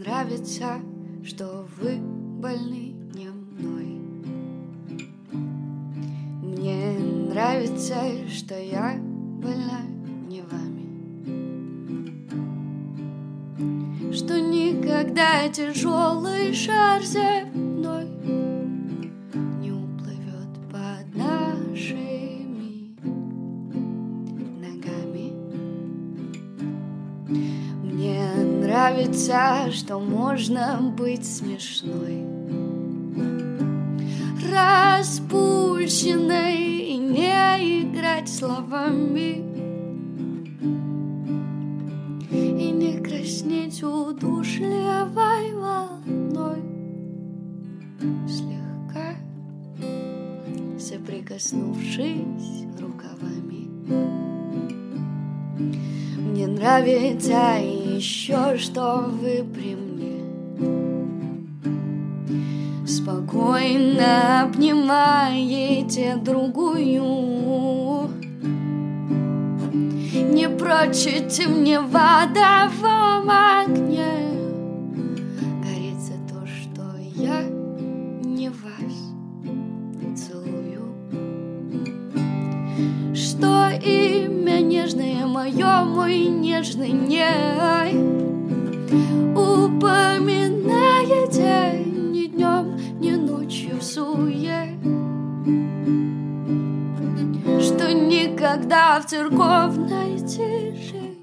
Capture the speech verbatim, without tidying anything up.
нравится, что вы больны не мной. Мне нравится, что я больна не вами, что никогда тяжелый шар земной не уплывет под нашими ногами. Мне нравится, что можно быть смешной, распущенной и не играть словами, и не краснеть удушливой волной, слегка соприкоснувшись рукавами. Мне нравится еще, что вы при мне спокойно обнимаете другую, не прочите мне в адовом огне. Горит за то, что я не вас целую, что имя нежное мое, мой нежный ней, упоминаете ни днем, ни ночью в суе, что никогда в церковной тиши